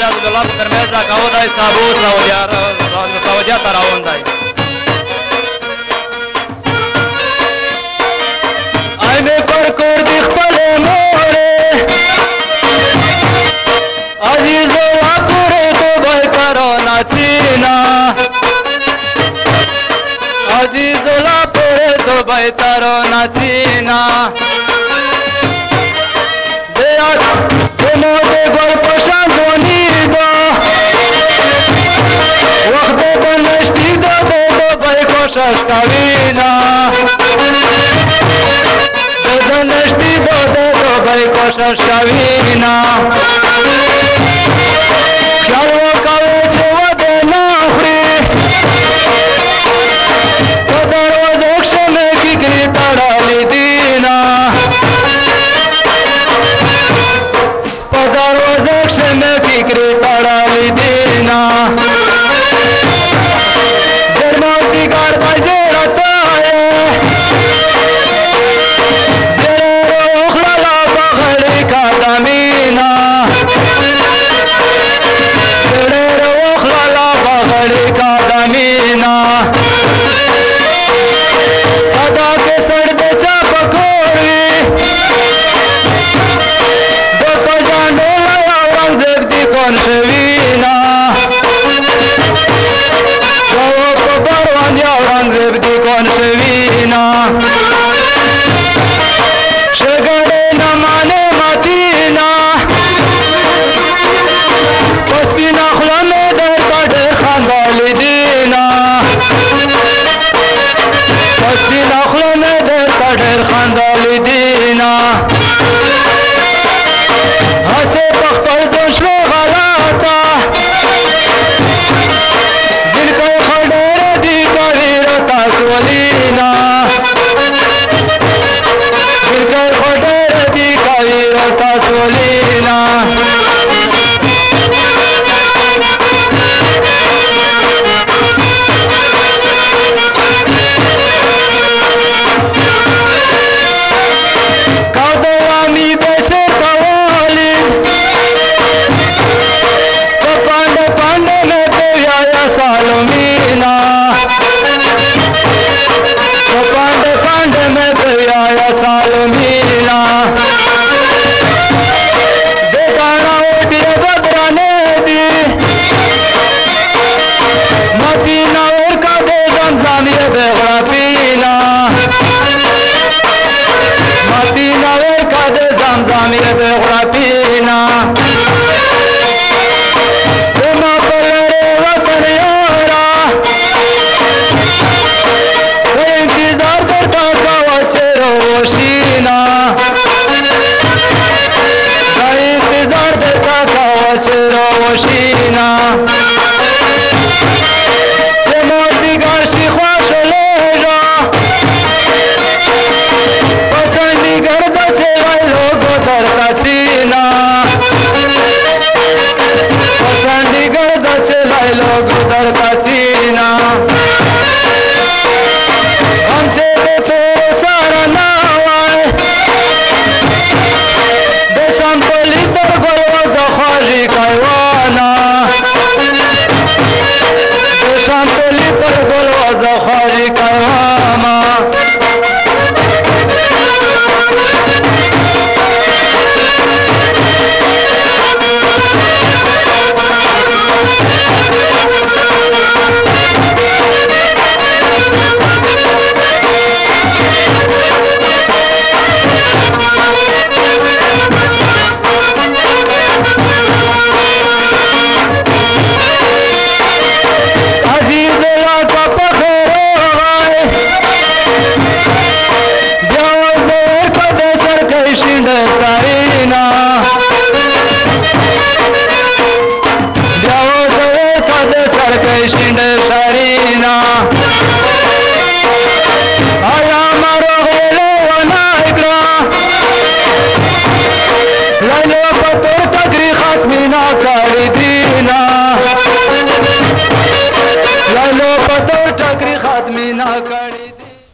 از دلار کرمیز را کاو دای سابوس راودیا تراون دای آی می پر کردی خپل موره عزیزو اپوره تو بای کرونا چینا عزیزو اپوره تو بای کرونا چینا موده گل پشان دونیدا وقت بنشتی دو بای کوشش کاوینا بنشتی دو بای کوشش کاوینا خیال وکاوی چه وده نخوری تو دروازه کشمه فکری تڑالی دینا فکری تڑالی دینا جرماتی کار بازی رتائے زیر اخلالا بغلی کا دمینا زیر اخلالا بغلی کا دمینا ادا کے سر بے چاپ کوری دوکو جانو konševina Ovo ko barvan javran zebdi konševina Šegare na mane matina Pospina hlame der kader khandali dina Pospina hlame der kader khandali dina Hase pakhtar doshlo ghalata Dil ko khadar di kavirata swalina Dil ko khadar di kavirata swalina Kaudawami bese Salomina तो पांडे पांडे में आया सालमीना बेगाना उठिए बदराने दी Medina और का दे जमजम ये बेगड़ा पीना Medina और का दे जमजम ये बेगड़ा पीना